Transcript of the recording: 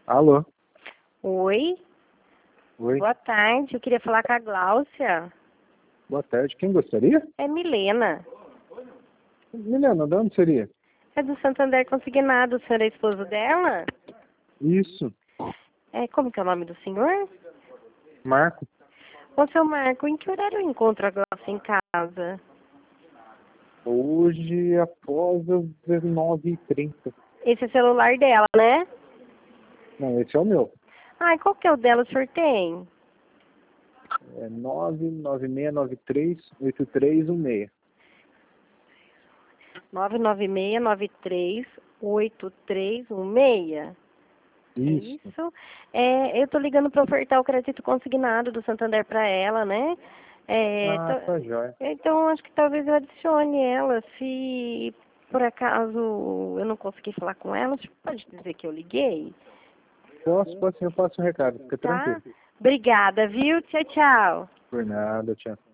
Alô? Oi, Oi? boa tarde. Eu queria falar com a Gláucia. Boa tarde. Quem gostaria? É Milena. Milena, de onde seria? É do Santander Consignado. O senhor é esposo dela? Isso. Como que é o nome do senhor? Marco. Ô, seu Marco, em que horário eu encontro a Gláucia em casa? Hoje após as 19h30. Esse é o celular dela, né? Não, esse é o meu. Ai, qual que é o dela? O senhor tem? É 996938316. 996938316. É Isso. isso? Eu tô ligando para ofertar o crédito consignado do Santander para ela, né? Ah, tá jóia. Então, acho que talvez eu adicione ela. Se por acaso eu não conseguir falar com ela, você pode dizer que eu liguei? Posso sim, eu passo um recado. Fica Tá? tranquilo. Obrigada, viu? Tchau, tchau. Por nada, tchau.